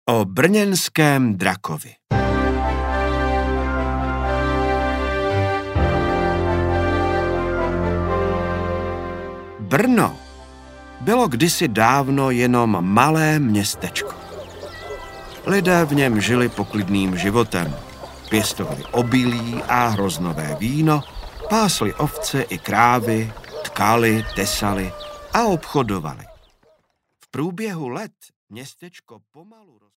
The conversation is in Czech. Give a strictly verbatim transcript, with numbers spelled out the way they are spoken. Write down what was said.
O brněnském drakovi. Brno bylo kdysi dávno jenom malé městečko. Lidé v něm žili poklidným životem. Pěstovali obilí a hroznové víno, pásli ovce i krávy, tkali, tesali a obchodovali. V průběhu let městečko pomalu roz...